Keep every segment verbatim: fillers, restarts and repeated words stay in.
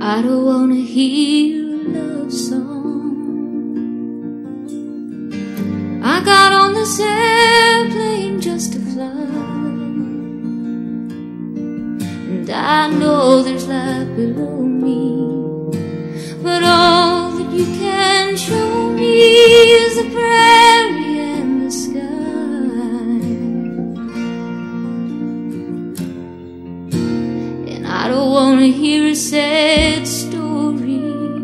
I don't wanna hear a love song. I got on this airplane just to fly, and I know there's life below me, but all that you can show me is the prairie and the sky. And I don't wanna hear a sad story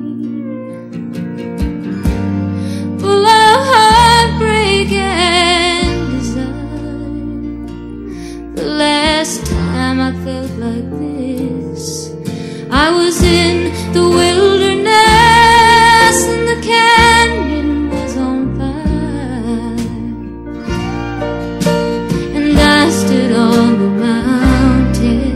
full of heartbreak and desire. The last time I felt like this, I was in the wilderness and the canyon was on fire, and I stood on the mountain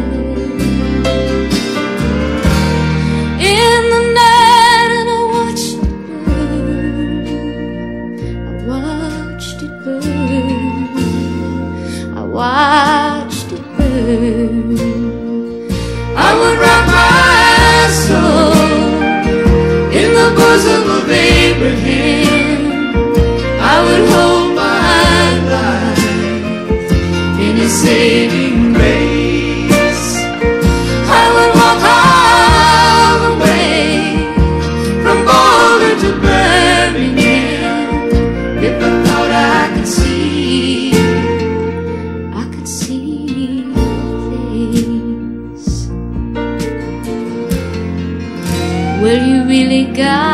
in the night and I watched it burn. I watched it burn. I watched it burn. I would rock my soul in the bosom of Abraham. I would hold my life in his saving grace. I would walk all the way from Boulder to Birmingham if I thought I could see, I could see your face. Well, you really got